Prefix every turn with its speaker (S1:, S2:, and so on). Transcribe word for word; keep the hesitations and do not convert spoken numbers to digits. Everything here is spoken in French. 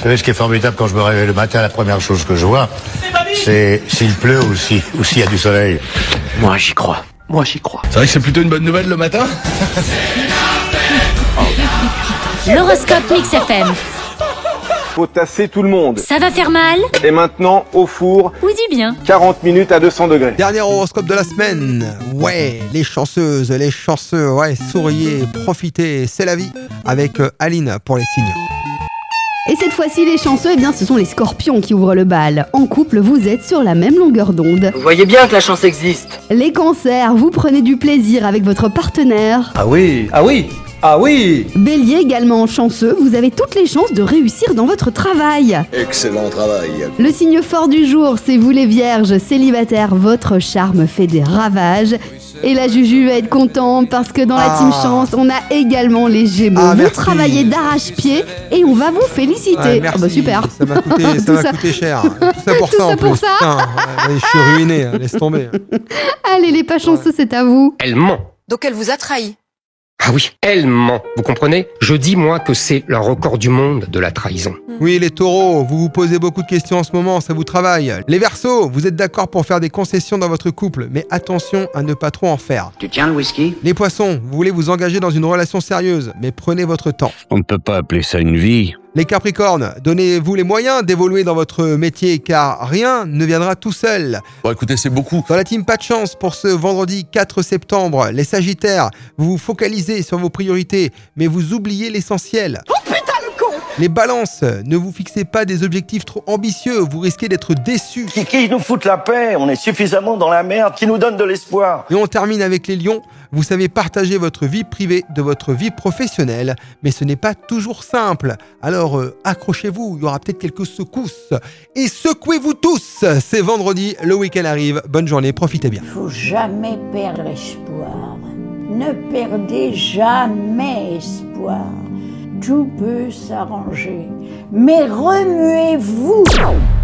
S1: savez, ce qui est formidable quand je me réveille le matin, la première chose que je vois, c'est s'il pleut ou si, ou s'il y a du soleil.
S2: Moi, j'y crois. Moi, j'y crois.
S3: C'est vrai que c'est plutôt une bonne nouvelle le matin.
S4: L'horoscope Mix F M.
S5: Faut tasser tout le monde.
S4: Ça va faire mal?
S5: Et maintenant, au four,
S4: Ou du bien.
S5: quarante minutes à deux cents degrés.
S6: Dernier horoscope de la semaine. Ouais, les chanceuses, les chanceux, ouais, souriez, profitez, c'est la vie. Avec euh, Aline pour les signes.
S7: Et cette fois-ci, les chanceux, eh bien, ce sont les scorpions qui ouvrent le bal. En couple, vous êtes sur la même longueur d'onde.
S2: Vous voyez bien que la chance existe.
S7: Les cancers, vous prenez du plaisir avec votre partenaire.
S8: Ah oui, ah oui, ah oui.
S7: Bélier, également chanceux, vous avez toutes les chances de réussir dans votre travail.
S9: Excellent travail.
S7: Le signe fort du jour, c'est vous les vierges célibataires, votre charme fait des ravages. Et la Juju va être contente parce que dans la
S6: Ah.
S7: team chance, on a également les Gémeaux.
S6: Ah,
S7: vous
S6: merci.
S7: travaillez d'arrache-pied et on va vous féliciter.
S6: Ouais,
S7: Ah
S6: merci.
S7: bah super.
S6: Ça m'a coûté, ça
S7: Tout
S6: m'a
S7: ça-
S6: coûté cher. Tout ça pour
S7: Tout
S6: ça
S7: ça
S6: en
S7: pour
S6: plus.
S7: ça
S6: Putain, ouais, je suis ruiné, hein, laisse tomber.
S7: Allez les pas chanceux, c'est à vous.
S10: Elle ment.
S11: Donc elle vous a trahi.
S10: Ah oui, elle ment. Vous comprenez? Je dis, moi, que c'est le record du monde de la trahison.
S6: Oui, les taureaux, vous vous posez beaucoup de questions en ce moment, ça vous travaille. Les verseaux, vous êtes d'accord pour faire des concessions dans votre couple, mais attention à ne pas trop en faire.
S2: Tu tiens le whisky?
S6: Les poissons, vous voulez vous engager dans une relation sérieuse, mais prenez votre temps.
S9: On ne peut pas appeler ça une vie.
S6: Les capricornes, donnez-vous les moyens d'évoluer dans votre métier, car rien ne viendra tout seul.
S3: Bon, écoutez, c'est beaucoup.
S6: Dans la team pas de chance pour ce vendredi quatre septembre, les sagittaires, vous vous focalisez sur vos priorités, mais vous oubliez l'essentiel. Oh putain de con! Les balances, ne vous fixez pas des objectifs trop ambitieux, vous risquez d'être déçus.
S8: Qui, qui nous fout la paix? On est suffisamment dans la merde, qui nous donne de l'espoir.
S6: Et on termine avec les lions. Vous savez partager votre vie privée de votre vie professionnelle, mais ce n'est pas toujours simple. Alors euh, accrochez-vous, il y aura peut-être quelques secousses. Et secouez-vous tous. C'est vendredi, le week-end arrive. Bonne journée, profitez bien.
S12: Faut jamais perdre espoir. Ne perdez jamais espoir. Tout peut s'arranger. Mais remuez-vous.